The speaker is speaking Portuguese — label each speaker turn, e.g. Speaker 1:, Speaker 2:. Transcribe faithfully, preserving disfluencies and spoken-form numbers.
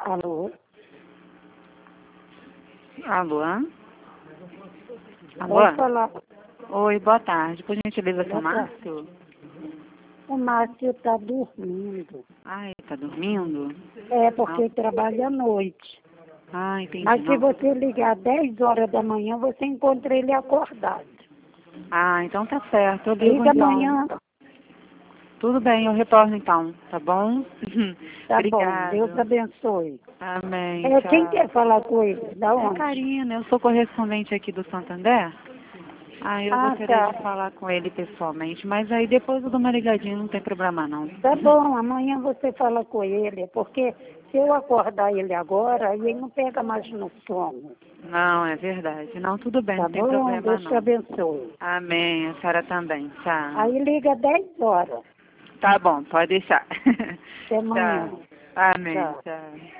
Speaker 1: Alô?
Speaker 2: Alô? Alô?
Speaker 1: Pode falar.
Speaker 2: Oi, boa tarde. Por gentileza, seu
Speaker 1: Boa tarde.
Speaker 2: Márcio?
Speaker 1: O Márcio está dormindo.
Speaker 2: Ah, ele tá dormindo?
Speaker 1: É porque
Speaker 2: Não.
Speaker 1: ele trabalha à noite.
Speaker 2: Ah, entendi.
Speaker 1: Mas se
Speaker 2: Não.
Speaker 1: você ligar dez horas da manhã, você encontra ele acordado.
Speaker 2: Ah, então tá certo. Eu ligo
Speaker 1: Liga
Speaker 2: então.
Speaker 1: amanhã.
Speaker 2: Tudo bem, eu retorno então, tá bom?
Speaker 1: Tá bom. Deus
Speaker 2: Obrigada.
Speaker 1: abençoe.
Speaker 2: Amém,
Speaker 1: É, quem
Speaker 2: tchau.
Speaker 1: quer falar com ele? Da
Speaker 2: É
Speaker 1: onde?
Speaker 2: Karina, eu sou correspondente aqui do Santander. Ah, eu
Speaker 1: Ah,
Speaker 2: gostaria
Speaker 1: tá.
Speaker 2: de falar com ele pessoalmente, mas aí depois eu dou uma ligadinha, não tem problema não.
Speaker 1: Tá bom, amanhã você fala com ele, porque se eu acordar ele agora, aí ele não pega mais no sono.
Speaker 2: Não, é verdade. Não, tudo bem,
Speaker 1: Tá
Speaker 2: não tem
Speaker 1: bom?
Speaker 2: problema
Speaker 1: Deus te
Speaker 2: não.
Speaker 1: abençoe.
Speaker 2: Amém, a senhora também. Tchau.
Speaker 1: Aí liga dez horas.
Speaker 2: Tá bom, pode deixar.
Speaker 1: Até amanhã.
Speaker 2: Tchau. Amém,
Speaker 1: Tchau.
Speaker 2: tchau.